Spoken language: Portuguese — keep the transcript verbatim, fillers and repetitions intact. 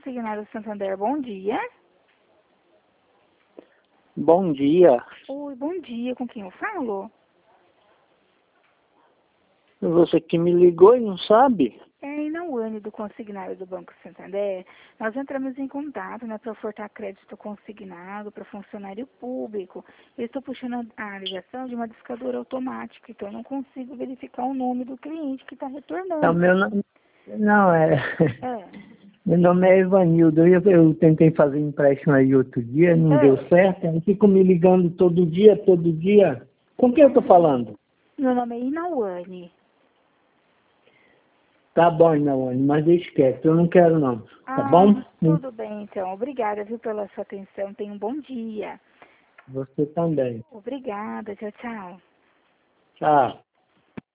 Consignado Santander, bom dia. Bom dia. Oi, bom dia, com quem eu falo? Você que me ligou e não sabe? É, e na Uane do consignado do Banco Santander, nós entramos em contato, né, para ofertar crédito consignado para funcionário público. Eu estou puxando a, a ligação de uma discadora automática, então eu não consigo verificar o nome do cliente que está retornando. Não, meu nome... Não, é... É. Meu nome é Evanildo. Eu, eu tentei fazer empréstimo aí outro dia, não É. deu certo. Eu fico me ligando todo dia, todo dia. Com quem eu tô falando? Meu nome é Inauane. Tá bom, Inaone, mas deixa quieto. Eu não quero não. Tá Ah, bom? tudo bem então. Obrigada, viu, pela sua atenção. Tenha um bom dia. Você também. Obrigada. Tchau, tchau. Tchau.